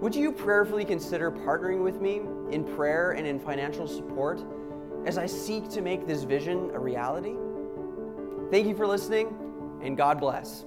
Would you prayerfully consider partnering with me in prayer and in financial support as I seek to make this vision a reality? Thank you for listening, and God bless.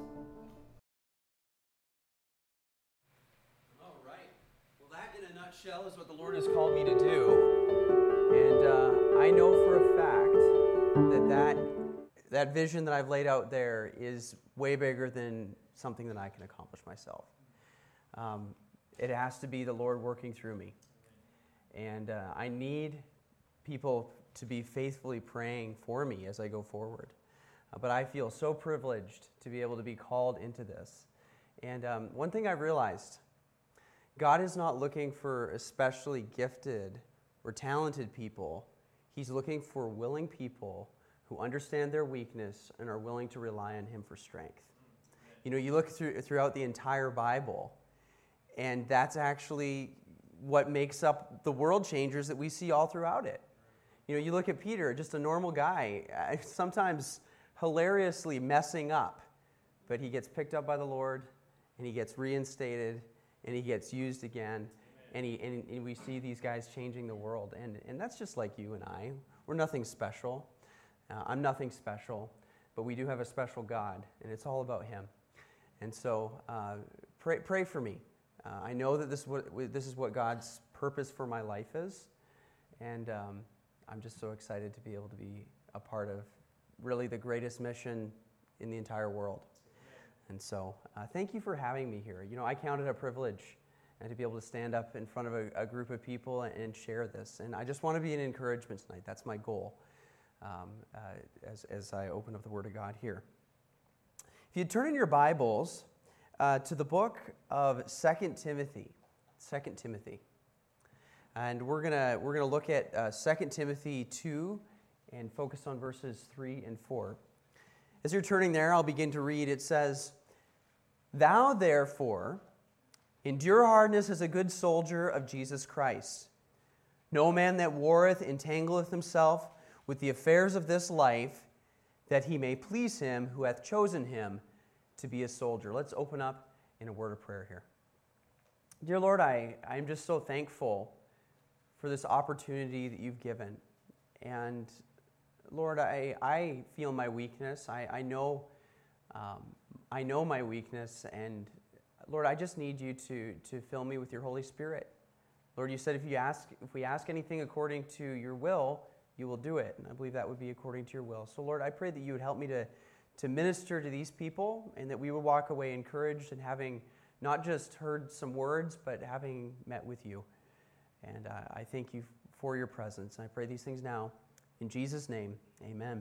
All right. Well, that in a nutshell is what the Lord has called me to do. And I know for a fact that vision that I've laid out there is way bigger than something that I can accomplish myself. It has to be the Lord working through me. And I need people to be faithfully praying for me as I go forward. But I feel so privileged to be able to be called into this. And one thing I've realized, God is not looking for especially gifted or talented people. He's looking for willing people who understand their weakness and are willing to rely on Him for strength. You know, you look throughout the entire Bible, and that's actually what makes up the world changers that we see all throughout it. You know, you look at Peter, just a normal guy, sometimes hilariously messing up, but he gets picked up by the Lord, and he gets reinstated, and he gets used again, and we see these guys changing the world. And that's just like you and I. We're nothing special. I'm nothing special, but we do have a special God, and it's all about Him. And so pray for me. I know that this is what God's purpose for my life is, and I'm just so excited to be able to be a part of really the greatest mission in the entire world. And so thank you for having me here. You know, I count it a privilege and to be able to stand up in front of a group of people and share this. And I just want to be an encouragement tonight. That's my goal as I open up the Word of God here. If you turn in your Bibles to the book of 2 Timothy. 2 Timothy. And we're gonna look at 2 Timothy 2 and focus on verses 3 and 4. As you're turning there, I'll begin to read. It says, "Thou therefore endure hardness as a good soldier of Jesus Christ. No man that warreth entangleth himself with the affairs of this life, that he may please him who hath chosen him to be a soldier." Let's open up in a word of prayer here. Dear Lord, I'm just so thankful for this opportunity that you've given. And Lord, I feel my weakness. I know my weakness, and Lord, I just need you to fill me with your Holy Spirit. Lord, you said if we ask anything according to your will, you will do it. And I believe that would be according to your will. So Lord, I pray that you would help me to minister to these people, and that we would walk away encouraged and having not just heard some words, but having met with you. And I thank you for your presence. And I pray these things now. In Jesus' name, amen.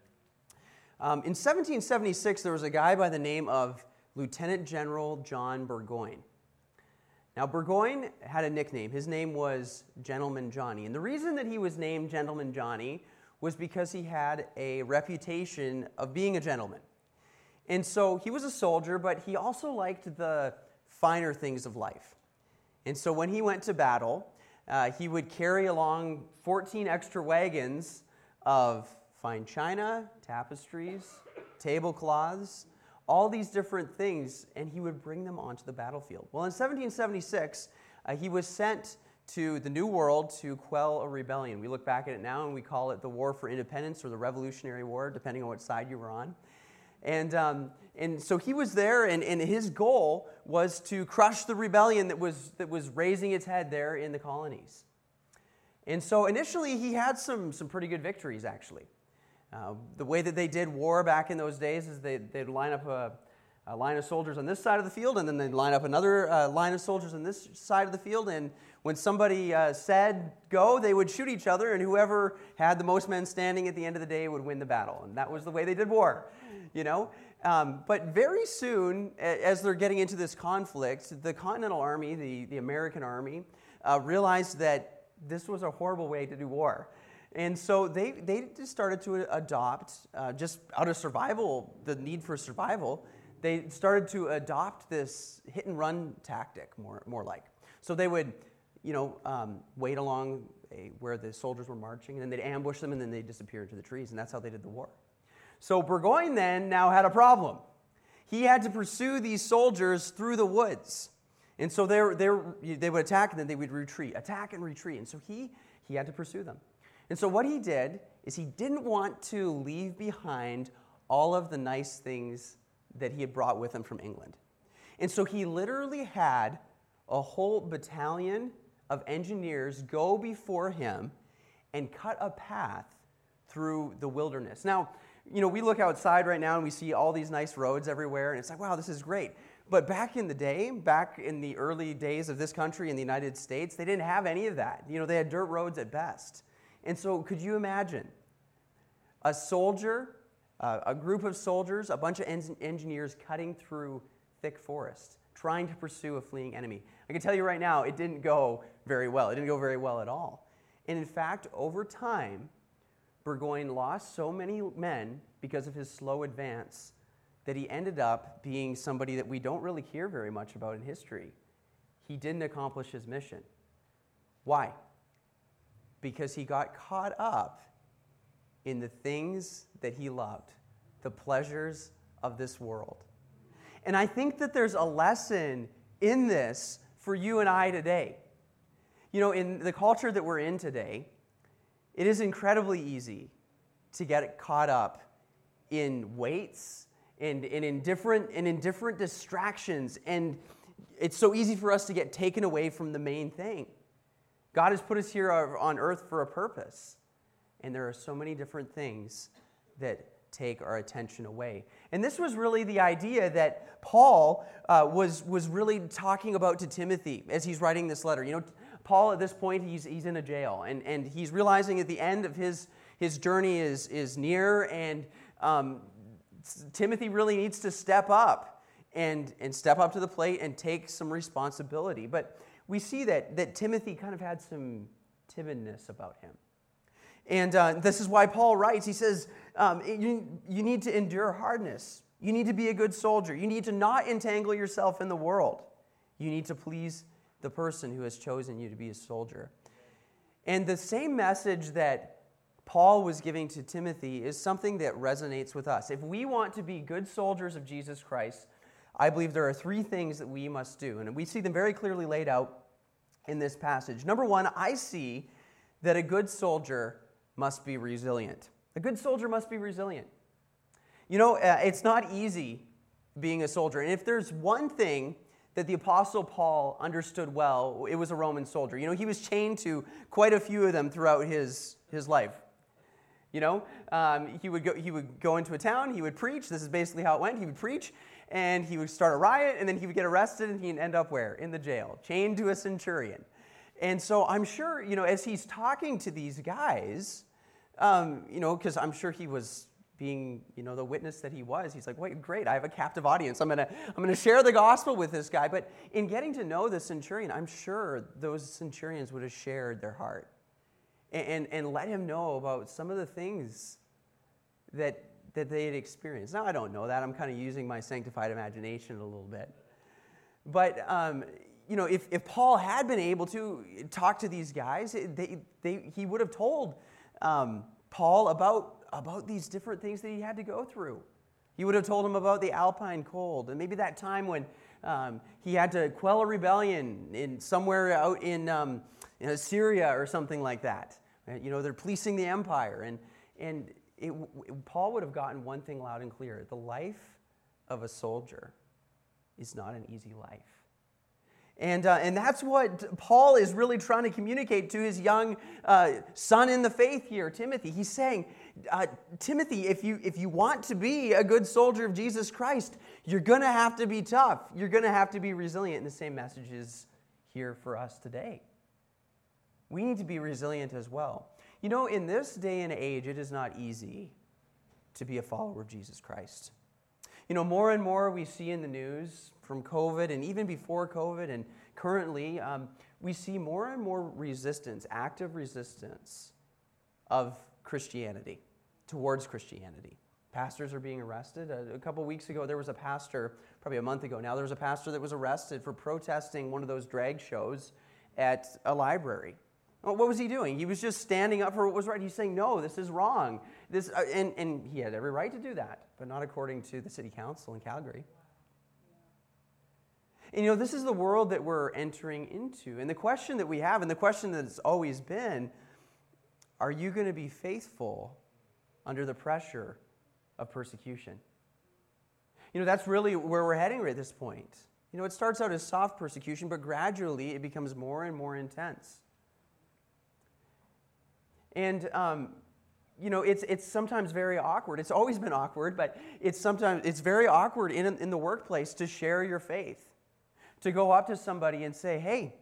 In 1776, there was a guy by the name of Lieutenant General John Burgoyne. Now, Burgoyne had a nickname. His name was Gentleman Johnny. And the reason that he was named Gentleman Johnny was because he had a reputation of being a gentleman. And so he was a soldier, but he also liked the finer things of life. And so when he went to battle, he would carry along 14 extra wagons of fine china, tapestries, tablecloths, all these different things, and he would bring them onto the battlefield. Well, in 1776, he was sent to the New World to quell a rebellion. We look back at it now and we call it the War for Independence or the Revolutionary War, depending on what side you were on. And so he was there, and his goal was to crush the rebellion that was raising its head there in the colonies. And so initially he had some pretty good victories, actually. The way that they did war back in those days is they'd line up a line of soldiers on this side of the field, and then they'd line up another line of soldiers on this side of the field, and when somebody said go, they would shoot each other, and whoever had the most men standing at the end of the day would win the battle. And that was the way they did war, you know. But very soon, as they're getting into this conflict, the Continental Army, the American Army, realized that this was a horrible way to do war. And so they just started to adopt, just out of survival, the need for survival, they started to adopt this hit-and-run tactic, more like. So they would, wait along where the soldiers were marching, and then they'd ambush them, and then they'd disappear into the trees, and that's how they did the war. So Burgoyne then now had a problem. He had to pursue these soldiers through the woods. And so they would attack, and then they would retreat, attack and retreat. And so he had to pursue them. And so what he did is he didn't want to leave behind all of the nice things that he had brought with him from England. And so he literally had a whole battalion of engineers go before him and cut a path through the wilderness. Now, we look outside right now and we see all these nice roads everywhere, and it's like, wow, this is great. But back in the day, back in the early days of this country in the United States, they didn't have any of that. They had dirt roads at best. And so could you imagine a soldier, a group of soldiers, a bunch of engineers cutting through thick forest, trying to pursue a fleeing enemy? I can tell you right now, it didn't go very well. It didn't go very well at all. And in fact, over time, Burgoyne lost so many men because of his slow advance that he ended up being somebody that we don't really hear very much about in history. He didn't accomplish his mission. Why? Because he got caught up in the things that he loved, the pleasures of this world. And I think that there's a lesson in this for you and I today. In the culture that we're in today, it is incredibly easy to get caught up in weights and in different distractions, and it's so easy for us to get taken away from the main thing. God has put us here on earth for a purpose, and there are so many different things that take our attention away. And this was really the idea that Paul was really talking about to Timothy as he's writing this letter. Paul, at this point, he's in a jail, and he's realizing at the end of his journey is near, and Timothy really needs to step up and step up to the plate and take some responsibility. But we see that Timothy kind of had some timidness about him. And this is why Paul writes, he says, you need to endure hardness. You need to be a good soldier. You need to not entangle yourself in the world. You need to please the person who has chosen you to be a soldier. And the same message that Paul was giving to Timothy is something that resonates with us. If we want to be good soldiers of Jesus Christ, I believe there are three things that we must do. And we see them very clearly laid out in this passage. Number one, I see that a good soldier must be resilient. A good soldier must be resilient. It's not easy being a soldier. And if there's one thing that the Apostle Paul understood well, it was a Roman soldier. He was chained to quite a few of them throughout his life. He would go into a town, he would preach. This is basically how it went. He would preach, and he would start a riot, and then he would get arrested, and he'd end up where? In the jail, chained to a centurion. And so I'm sure, as he's talking to these guys, because I'm sure he was being, the witness that he was. He's like, wait, great, I have a captive audience. I'm gonna share the gospel with this guy. But in getting to know the centurion, I'm sure those centurions would have shared their heart and let him know about some of the things that they had experienced. Now, I don't know that. I'm kind of using my sanctified imagination a little bit. But, if Paul had been able to talk to these guys, he would have told Paul about these different things that he had to go through. He would have told him about the Alpine cold, and maybe that time when he had to quell a rebellion in somewhere out in Syria or something like that. They're policing the empire, and Paul would have gotten one thing loud and clear: the life of a soldier is not an easy life. And that's what Paul is really trying to communicate to his young son in the faith here, Timothy. He's saying, Timothy, if you want to be a good soldier of Jesus Christ, you're going to have to be tough. You're going to have to be resilient. And the same message is here for us today. We need to be resilient as well. In this day and age, it is not easy to be a follower of Jesus Christ. More and more we see in the news from COVID, and even before COVID and currently, we see more and more resistance, active resistance of Christianity, towards Christianity. Pastors are being arrested. A couple weeks ago, there was a pastor, probably a month ago now, there was a pastor that was arrested for protesting one of those drag shows at a library. Well, what was he doing? He was just standing up for what was right. He's saying, no, this is wrong. And he had every right to do that, but not according to the city council in Calgary. And this is the world that we're entering into. And the question that we have, and the question that's always been, are you going to be faithful under the pressure of persecution? That's really where we're heading right at this point. It starts out as soft persecution, but gradually it becomes more and more intense. And, it's sometimes very awkward. It's always been awkward, but it's very awkward in the workplace to share your faith. To go up to somebody and say, hey,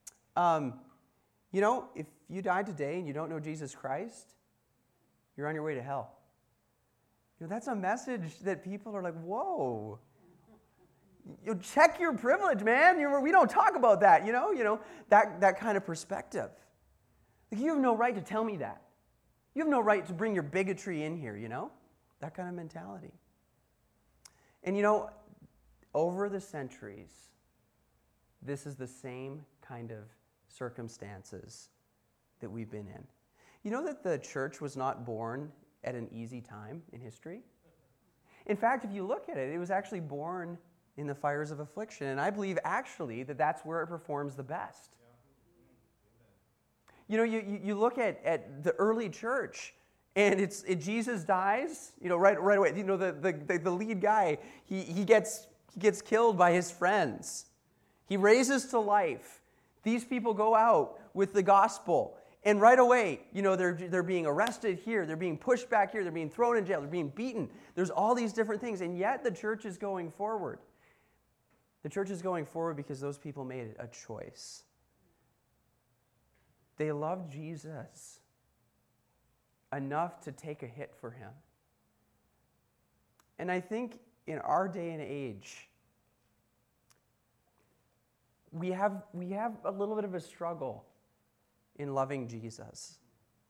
if you died today and you don't know Jesus Christ, you're on your way to hell. That's a message that people are like, whoa. Check your privilege, man. We don't talk about that, that kind of perspective. Like, you have no right to tell me that. You have no right to bring your bigotry in here, that kind of mentality. And over the centuries, this is the same kind of circumstances that we've been in. You know that the church was not born at an easy time in history? In fact, if you look at it, it was actually born in the fires of affliction. And I believe actually that that's where it performs the best. You look at the early church, and Jesus dies, right away. The lead guy, he gets killed by his friends. He raises to life. These people go out with the gospel, and right away, they're being arrested here, they're being pushed back here, they're being thrown in jail, they're being beaten. There's all these different things, and yet the church is going forward. The church is going forward because those people made a choice. They loved Jesus enough to take a hit for him. And I think in our day and age, we have a little bit of a struggle in loving Jesus.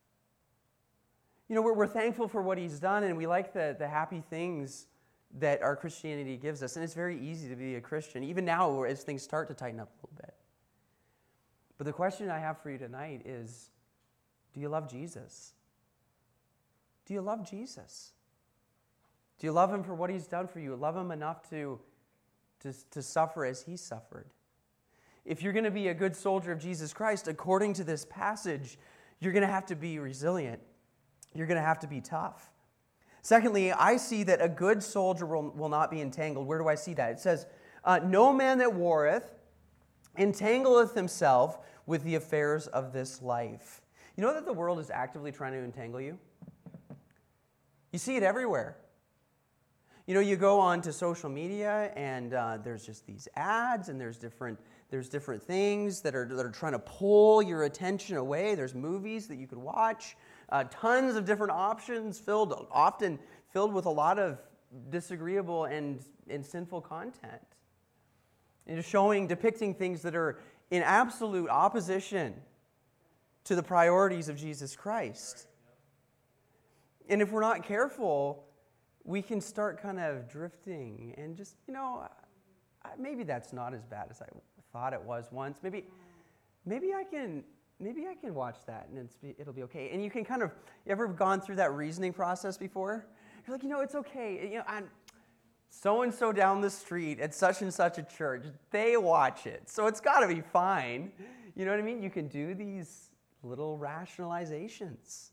We're thankful for what he's done, and we like the happy things that our Christianity gives us. And it's very easy to be a Christian, even now as things start to tighten up a little bit. But the question I have for you tonight is, do you love Jesus? Do you love Jesus? Do you love him for what he's done for you? Love him enough to suffer as he suffered? If you're going to be a good soldier of Jesus Christ, according to this passage, you're going to have to be resilient. You're going to have to be tough. Secondly, I see that a good soldier will not be entangled. Where do I see that? It says, no man that warreth entangleth himself with the affairs of this life. You know that the world is actively trying to entangle you? You see it everywhere. You go on to social media, and there's just these ads, and there's different things that are trying to pull your attention away. There's movies that you could watch, tons of different options, often filled with a lot of disagreeable and sinful content. Depicting things that are in absolute opposition to the priorities of Jesus Christ. And if we're not careful, we can start kind of drifting and just, maybe that's not as bad as I thought it was once. Maybe I can watch that and it'll be okay. And you can you ever gone through that reasoning process before? You're like, it's okay. I'm so-and-so down the street at such and such a church, they watch it, so it's got to be fine. You know what I mean? You can do these little rationalizations.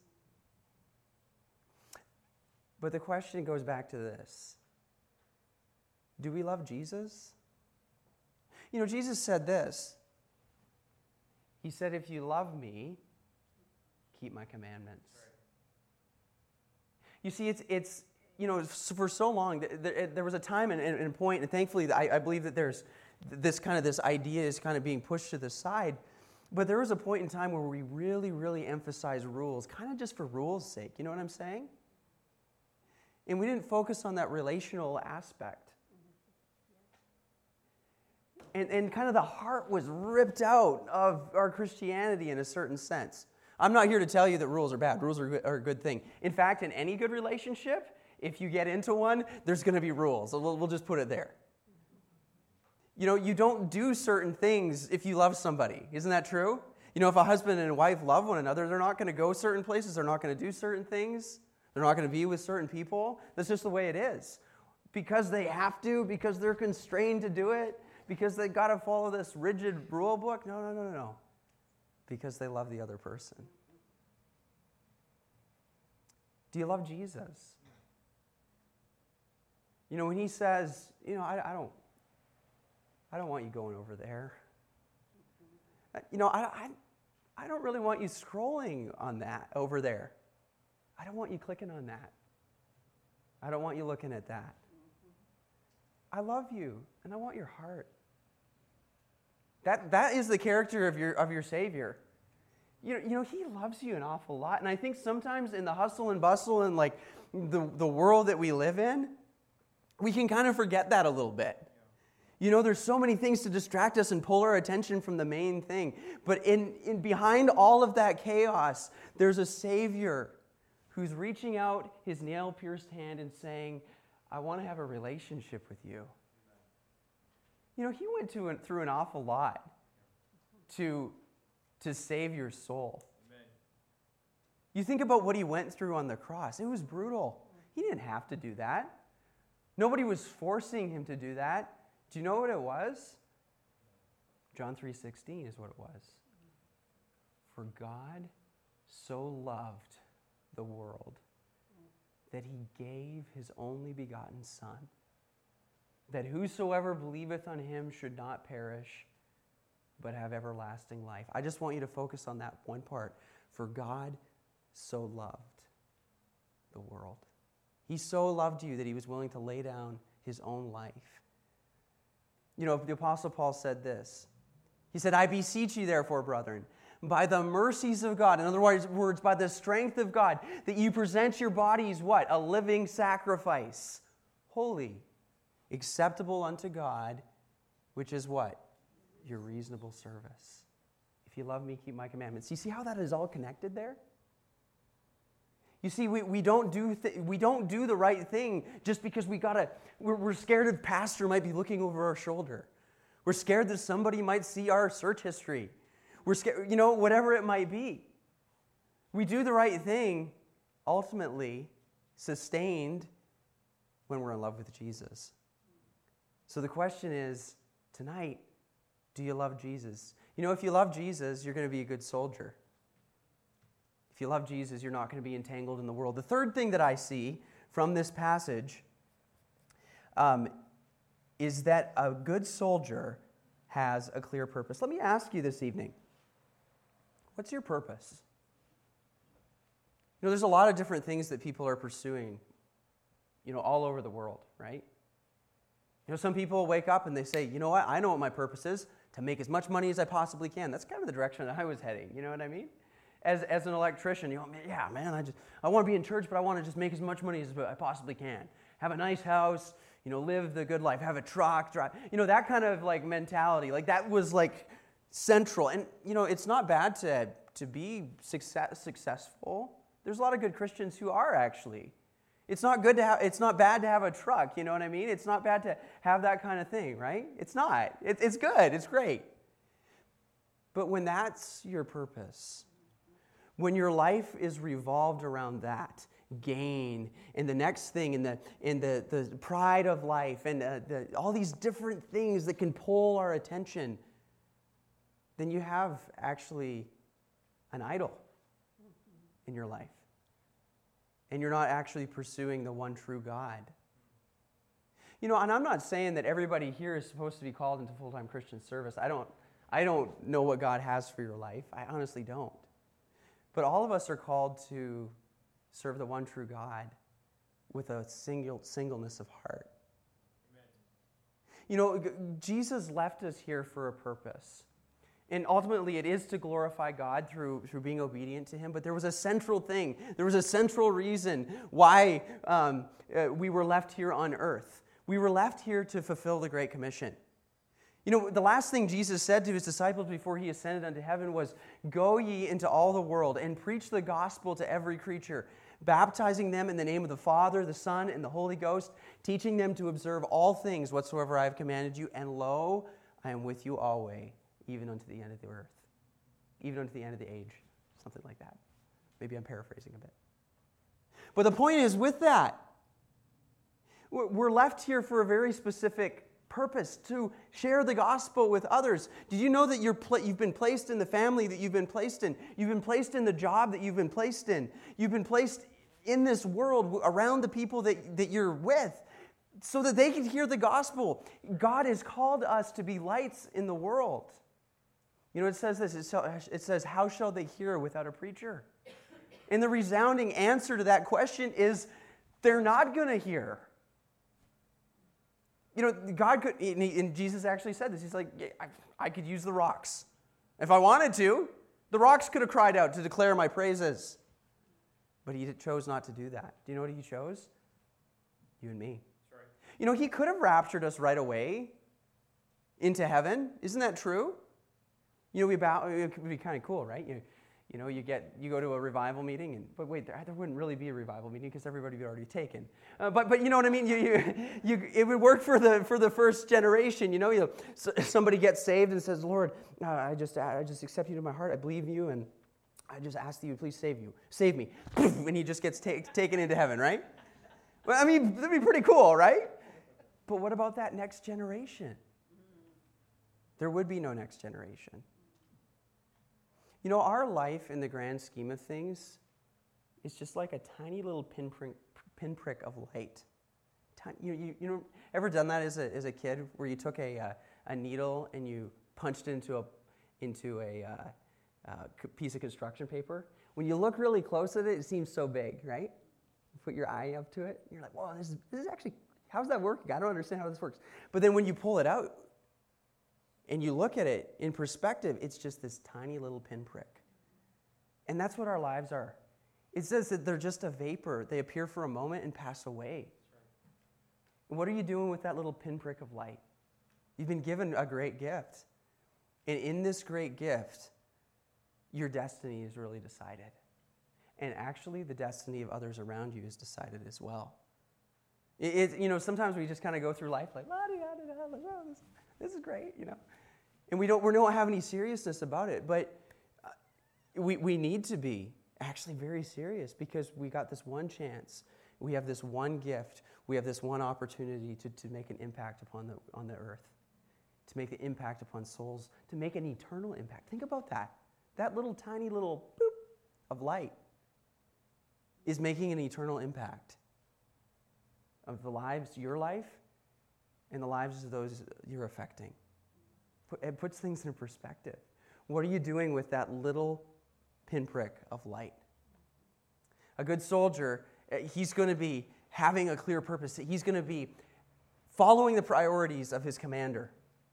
But the question goes back to this. Do we love Jesus? Jesus said this. He said, if you love me, keep my commandments. Right. You see, it's for so long, there was a time and a point, and thankfully I believe that there's this idea is kind of being pushed to the side, but there was a point in time where we really, really emphasized rules, kind of just for rules' sake. You know what I'm saying? And we didn't focus on that relational aspect. And kind of the heart was ripped out of our Christianity in a certain sense. I'm not here to tell you that rules are bad. Rules are a good thing. In fact, in any good relationship, if you get into one, there's going to be rules. So we'll just put it there. You don't do certain things if you love somebody. Isn't that true? If a husband and a wife love one another, they're not going to go certain places. They're not going to do certain things. They're not going to be with certain people. That's just the way it is. Because they have to, because they're constrained to do it, because they got to follow this rigid rule book. No. Because they love the other person. Do you love Jesus? You know, when he says, I don't want you going over there. I don't really want you scrolling on that over there. I don't want you clicking on that. I don't want you looking at that. I love you, and I want your heart. That is the character of your Savior. He loves you an awful lot. And I think sometimes in the hustle and bustle and like the world that we live in, we can kind of forget that a little bit. There's so many things to distract us and pull our attention from the main thing. But in behind all of that chaos, there's a Savior who's reaching out his nail-pierced hand and saying, I want to have a relationship with you. He went through an awful lot to save your soul. Amen. You think about what he went through on the cross. It was brutal. He didn't have to do that. Nobody was forcing him to do that. Do you know what it was? John 3:16 is what it was. For God so loved the world that he gave his only begotten Son, that whosoever believeth on him should not perish, but have everlasting life. I just want you to focus on that one part. For God so loved the world. He so loved you that he was willing to lay down his own life. The Apostle Paul said this. He said, I beseech you therefore, brethren, by the mercies of God, in other words, by the strength of God, that you present your bodies, what? A living sacrifice, holy, acceptable unto God, which is what? Your reasonable service. If you love me, keep my commandments. You see how that is all connected there? You see, we don't do the right thing just because we're scared the pastor might be looking over our shoulder. We're scared that somebody might see our search history. We're scared, whatever it might be. We do the right thing, ultimately sustained when we're in love with Jesus. So the question is, tonight, do you love Jesus? If you love Jesus, you're going to be a good soldier. If you love Jesus, you're not going to be entangled in the world. The third thing that I see from this passage is that a good soldier has a clear purpose. Let me ask you this evening, what's your purpose? There's a lot of different things that people are pursuing, all over the world, right? Some people wake up and they say, you know what, I know what my purpose is, to make as much money as I possibly can. That's kind of the direction that I was heading, you know what I mean? As an electrician, I want to be in church, but I want to just make as much money as I possibly can. Have a nice house, live the good life, have a truck, drive, that kind of like mentality. Like that was like central. And, it's not bad to be successful. There's a lot of good Christians who are actually. It's not bad to have a truck, you know what I mean? It's not bad to have that kind of thing, right? It's not. It's good. It's great. But when that's your purpose, when your life is revolved around that, gain, and the next thing, and the pride of life, and all these different things that can pull our attention, then you have actually an idol in your life. And you're not actually pursuing the one true God. And I'm not saying that everybody here is supposed to be called into full-time Christian service. I don't know what God has for your life. I honestly don't. But all of us are called to serve the one true God with a singleness of heart. Amen. Jesus left us here for a purpose. And ultimately, it is to glorify God through being obedient to him. But there was a central thing. There was a central reason why we were left here on earth. We were left here to fulfill the Great Commission. The last thing Jesus said to his disciples before he ascended unto heaven was, "Go ye into all the world and preach the gospel to every creature, baptizing them in the name of the Father, the Son, and the Holy Ghost, teaching them to observe all things whatsoever I have commanded you. And lo, I am with you always, even unto the end of the earth." Even unto the end of the age. Something like that. Maybe I'm paraphrasing a bit. But the point is, with that, we're left here for a very specific purpose to share the gospel with others. Did you know that you've been placed in the family that you've been placed in? You've been placed in the job that you've been placed in. You've been placed in this world around the people that you're with so that they can hear the gospel. God has called us to be lights in the world. You know, it says this. It says, how shall they hear without a preacher? And the resounding answer to that question is they're not going to hear. You know, God could, and Jesus actually said this. He's like, yeah, I could use the rocks. If I wanted to, the rocks could have cried out to declare my praises. But he chose not to do that. Do you know what he chose? You and me. That's right. You know, he could have raptured us right away into heaven. Isn't that true? You know, it would be kind of cool, right? You know, you go to a revival meeting, but wait, there wouldn't really be a revival meeting because everybody would be already taken. But you know what I mean? It would work for the first generation. You know, somebody gets saved and says, Lord, I just accept you to my heart. I believe in you, and I just ask that you please save me. And he just gets taken into heaven, right? Well, I mean, that'd be pretty cool, right? But what about that next generation? There would be no next generation. You know, our life in the grand scheme of things is just like a tiny little pinprick of light. You know, ever done that as a kid, where you took a needle and you punched into a piece of construction paper? When you look really close at it, it seems so big, right? You put your eye up to it, and you're like, "Whoa, this is actually, how's that working? I don't understand how this works." But then when you pull it out, and you look at it in perspective, it's just this tiny little pinprick. And that's what our lives are. It says that they're just a vapor. They appear for a moment and pass away. And what are you doing with that little pinprick of light? You've been given a great gift. And in this great gift, your destiny is really decided. And actually, the destiny of others around you is decided as well. You know, sometimes we just kind of go through life like, la-di-da-da-da, like, oh, this is great, you know. And we don't have any seriousness about it. But we need to be actually very serious, because we got this one chance. We have this one gift. We have this one opportunity to make an impact on the earth, to make an impact upon souls, to make an eternal impact. Think about that. That little tiny little boop of light is making an eternal impact of the lives, your life, and the lives of those you're affecting. It puts things in perspective. What are you doing with that little pinprick of light? A good soldier, he's going to be having a clear purpose. He's going to be following the priorities of his commander.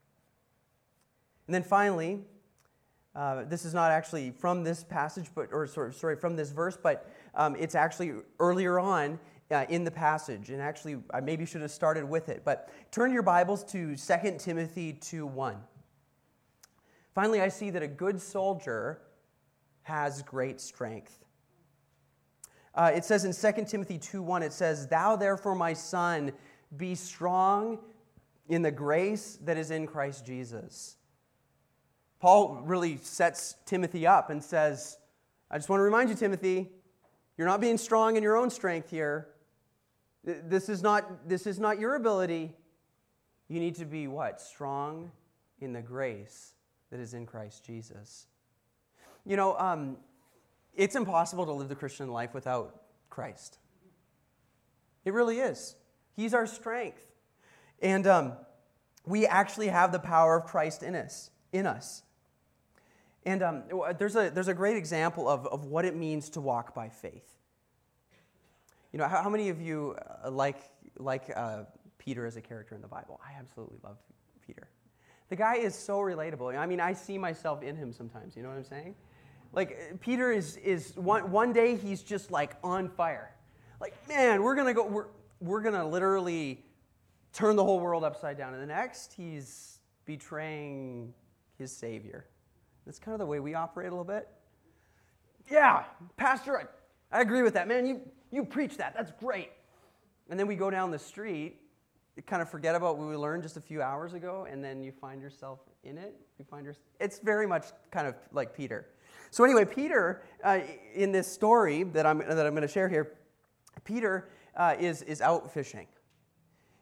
And then finally, this is not actually from this passage, from this verse, but it's actually earlier on in the passage. And actually, I maybe should have started with it. But turn your Bibles to 2 Timothy 2:1. Finally, I see that a good soldier has great strength. It says in 2 Timothy 2:1, it says, "Thou therefore, my son, be strong in the grace that is in Christ Jesus." Paul really sets Timothy up and says, I just want to remind you, Timothy, you're not being strong in your own strength here. This is not your ability. You need to be what? Strong in the grace that is in Christ Jesus. You know, it's impossible to live the Christian life without Christ. It really is. He's our strength. And we actually have the power of Christ in us. And there's a great example of what it means to walk by faith. You know, how many of you like Peter as a character in the Bible? I absolutely love Peter. The guy is so relatable. I mean, I see myself in him sometimes. You know what I'm saying? Like, Peter is one day he's just like on fire. Like, man, we're gonna literally turn the whole world upside down. And the next, he's betraying his Savior. That's kind of the way we operate a little bit. Yeah, Pastor, I agree with that, man. You preach that. That's great. And then we go down the street, you kind of forget about what we learned just a few hours ago, and then you find yourself in it. It's very much kind of like Peter. So anyway, Peter, in this story that I'm going to share here, Peter is out fishing.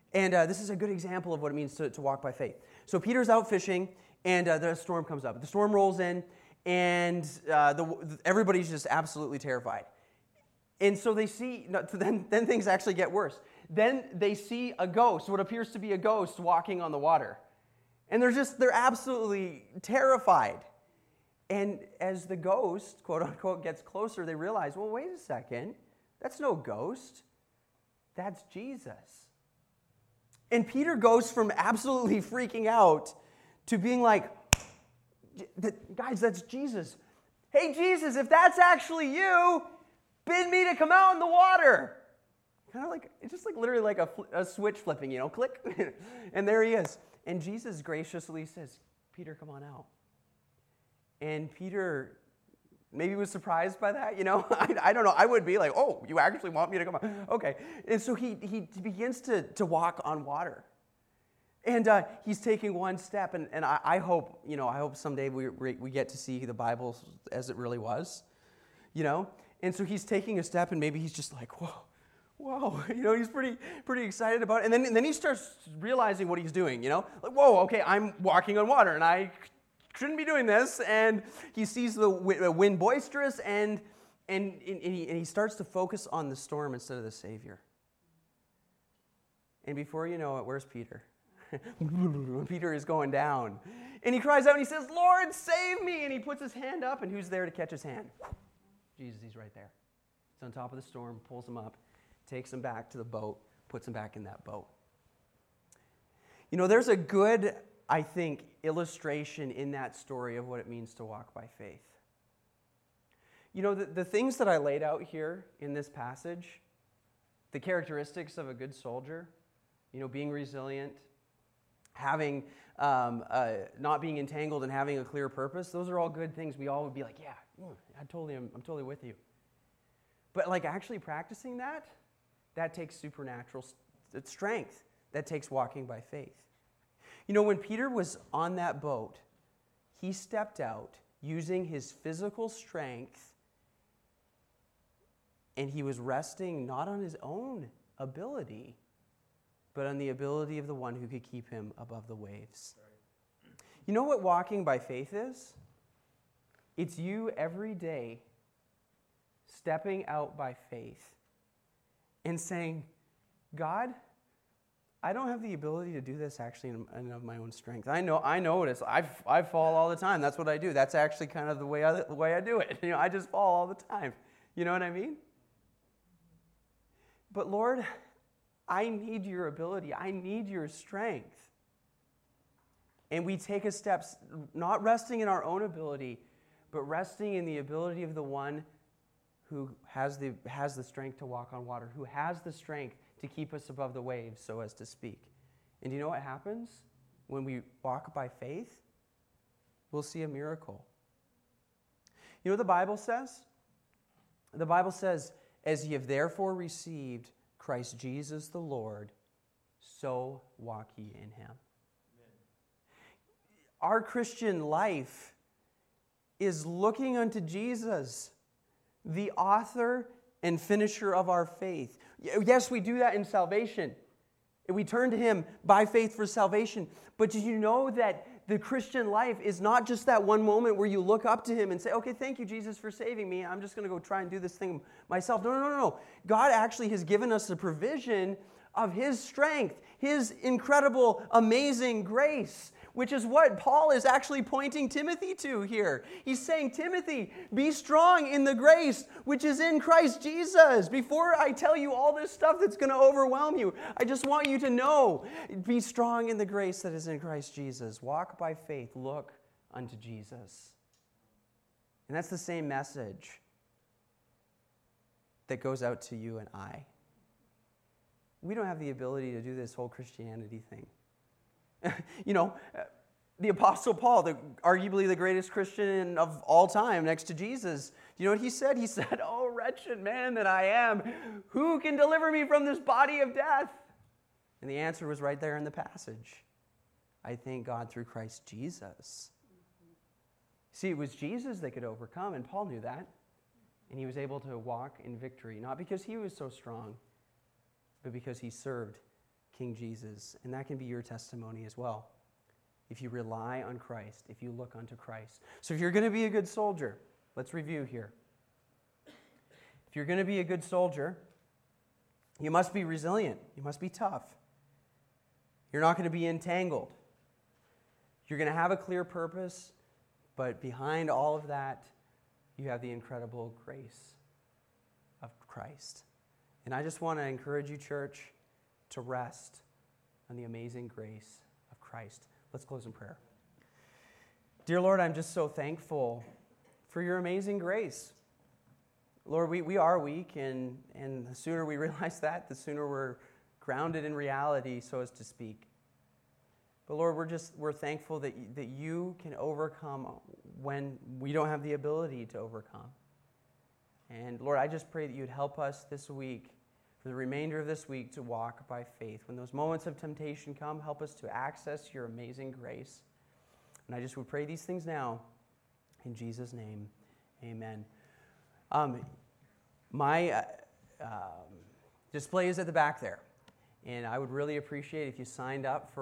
And this is a good example of what it means to walk by faith. So Peter's out fishing, and the storm comes up. The storm rolls in, and everybody's just absolutely terrified. And so they see, then things actually get worse. Then they see a ghost, what appears to be a ghost, walking on the water. And they're absolutely terrified. And as the ghost, quote unquote, gets closer, they realize, well, wait a second, that's no ghost. That's Jesus. And Peter goes from absolutely freaking out to being like, guys, that's Jesus. Hey, Jesus, if that's actually you, bid me to come out in the water. Kind of like, it's just like literally like a switch flipping, click. And there he is. And Jesus graciously says, Peter, come on out. And Peter maybe was surprised by that, I don't know. I would be like, oh, you actually want me to come out? Okay. And so he begins to walk on water. And he's taking one step, and I hope, I hope someday we get to see the Bible as it really was, And so he's taking a step, and maybe he's just like, whoa, he's pretty excited about it. And then he starts realizing what he's doing, like, whoa, okay, I'm walking on water, and I shouldn't be doing this. And he sees the wind boisterous, and he starts to focus on the storm instead of the Savior. And before you know it, where's Peter? Peter is going down. And he cries out and he says, Lord, save me. And he puts his hand up, and who's there to catch his hand? Jesus, he's right there. He's on top of the storm, pulls him up, takes him back to the boat, puts him back in that boat. There's a good, I think, illustration in that story of what it means to walk by faith. The things that I laid out here in this passage, the characteristics of a good soldier, being resilient, having, not being entangled and having a clear purpose, those are all good things. We all would be like, yeah, I'm totally with you. But actually practicing that takes supernatural strength. That takes walking by faith. When Peter was on that boat, he stepped out using his physical strength, and he was resting not on his own ability, but on the ability of the one who could keep him above the waves. Right. You know what walking by faith is? It's you every day stepping out by faith and saying, God, I don't have the ability to do this actually in of my own strength. I know it is. I fall all the time. That's what I do. That's actually kind of the way I do it. I just fall all the time. You know what I mean? But Lord, I need your ability. I need your strength. And we take a step, not resting in our own ability, but resting in the ability of the one who has the strength to walk on water, who has the strength to keep us above the waves, so as to speak. And do you know what happens? When we walk by faith, we'll see a miracle. You know what the Bible says? The Bible says, as ye have therefore received Christ Jesus the Lord, so walk ye in him. Amen. Our Christian life is looking unto Jesus, the author and finisher of our faith. Yes, we do that in salvation. We turn to him by faith for salvation. But did you know that the Christian life is not just that one moment where you look up to him and say, okay, thank you, Jesus, for saving me. I'm just going to go try and do this thing myself. No. God actually has given us the provision of his strength, his incredible, amazing grace, which is what Paul is actually pointing Timothy to here. He's saying, Timothy, be strong in the grace which is in Christ Jesus. Before I tell you all this stuff that's going to overwhelm you, I just want you to know, be strong in the grace that is in Christ Jesus. Walk by faith, look unto Jesus. And that's the same message that goes out to you and I. We don't have the ability to do this whole Christianity thing. The Apostle Paul, arguably the greatest Christian of all time next to Jesus, do you know what he said? He said, oh, wretched man that I am, who can deliver me from this body of death? And the answer was right there in the passage. I thank God through Christ Jesus. See, it was Jesus that could overcome, and Paul knew that. And he was able to walk in victory, not because he was so strong, but because he served King Jesus, and that can be your testimony as well. If you rely on Christ, if you look unto Christ. So if you're going to be a good soldier, let's review here. If you're going to be a good soldier, you must be resilient. You must be tough. You're not going to be entangled. You're going to have a clear purpose, but behind all of that, you have the incredible grace of Christ. And I just want to encourage you, church, to rest on the amazing grace of Christ. Let's close in prayer. Dear Lord, I'm just so thankful for your amazing grace. Lord, we are weak, and the sooner we realize that, the sooner we're grounded in reality, so as to speak. But Lord, we're thankful that you can overcome when we don't have the ability to overcome. And Lord, I just pray that you'd help us this week, for the remainder of this week, to walk by faith. When those moments of temptation come, help us to access your amazing grace. And I just would pray these things now. In Jesus' name, amen. My display is at the back there. And I would really appreciate if you signed up for